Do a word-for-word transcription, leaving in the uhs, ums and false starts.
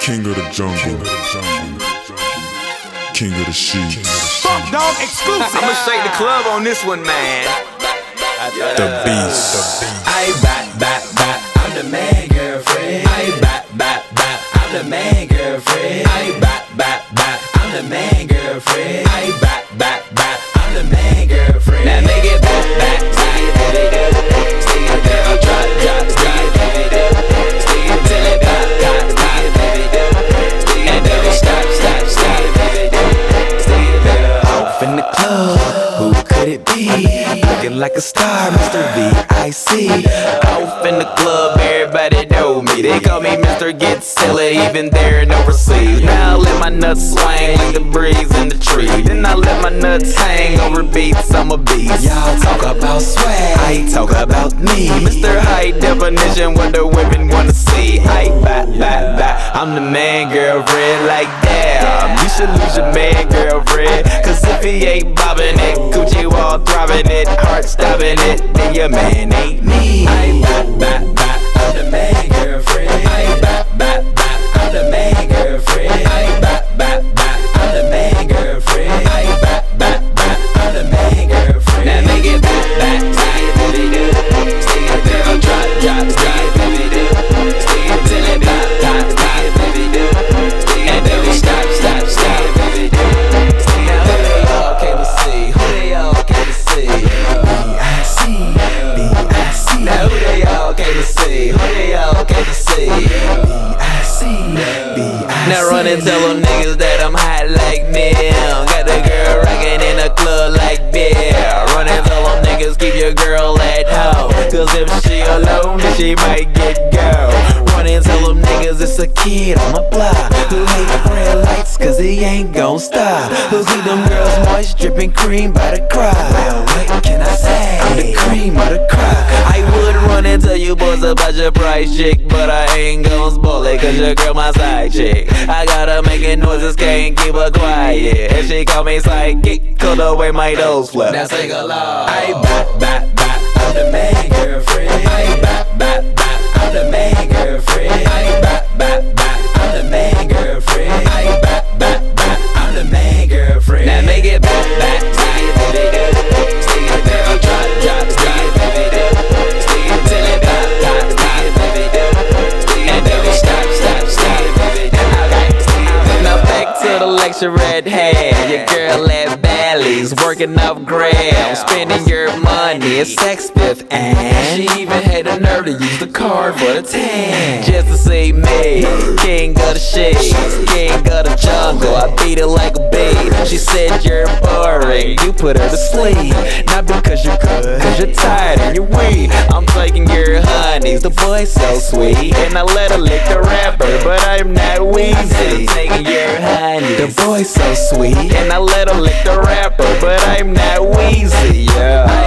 King of the jungle, king of the sheets. Funk Dog exclusive. I'ma shake the club on this one, man. The beast. I bop, bop, bop, I'm the man, girlfriend. I bop, bop, bop, I'm the man, girlfriend. I bop, bop, bop, I'm the man, girlfriend. I bop, bop, bop, I'm the man, girlfriend. Now make it bop, bop, see it, baby, do. See it, girl, drop, drop, see it, baby, do. See it till it pop, pop, see it, baby, do. See it, baby, stop, stop, stop, baby, do. See it, baby. Off in the club, who could it be? Looking like a star, Mister V I C. Off in the club, everybody know me. They call me Mister Get Silly, even there and overseas. Now I let my nuts swing like the breeze in the tree. Then I let my nuts hang over beats, I'm a beast. Y'all talk about swag, I talk about me. Mister High Definition, what the women wanna see. I bop, bop, bop, I'm the man, girlfriend, like damn. You should lose your man, girlfriend, cause if he ain't bobbing it, Gucci wall throbbing it, heart stopping it, then your man ain't me. I bop, bop, bop, I'm the man, girlfriend. I bop, bop, bop, I'm the man, girlfriend. I bop, bop, bop, I'm the man, girlfriend. I bop, bop, bop, I'm the man, girlfriend. Now make it bop, bop, see it, baby, do. See it, girl, drop, drop, see it, baby, do. See it till it pop, pop, see it, baby, do. See it, baby, stop, stop, stop, baby, do. See it, who they all came to see? Who they all came to see? B I C, B I C. Now who they all came to see? Who they all came to see? B I C, B I C. Now run and tell them niggas that I'm hot like them. Got the girl rockin' in the club like beer. Run and tell them niggas keep your girl at home, cause if she alone, then she might get go. Run and tell them niggas it's a kid on the block who hate red lights cause he ain't gon' stop. Who see them girls moist dripping cream by the crowd. Well, what can I say? I'm the cream of the crowd. I would run and tell you boys about your price chick, but I ain't gon' spoil it cause your girl my side chick. I gotta making noises, can't keep her quiet. And she call me psychic, cause the way my nose flip. Now sing along. I bop, bop, bop, I'm the man, girlfriend. I bop, bop, bop, I'm the man, girlfriend. I bop, bop, bop, I'm the man, girlfriend. I bop, bop, bop, I'm the man, girlfriend. Now make it bop, bop, see it, baby, do. See it, girl, drop, drop, see it, baby, do. See it till it pop, pop, see it, baby, do. See it, baby, stop, stop, stop, baby, do. Now back to the lecture at hand. Your girl at Bally's, working up grams, spending your money, it's sex fifth, and she even had the nerve to use the card for the tan, just to see me, king of the shades, king of the jungle. I beat it like a bee. She said you're boring, you put her to sleep. Not because you're good, cause you're tired and you're weak. I'm taking your honeys, the boy's so sweet, and I let her lick the rapper, but I'm not Weezy. Taking your honeys, the boy's so sweet, and I let her lick the rapper, but I'm not Weezy. Yeah.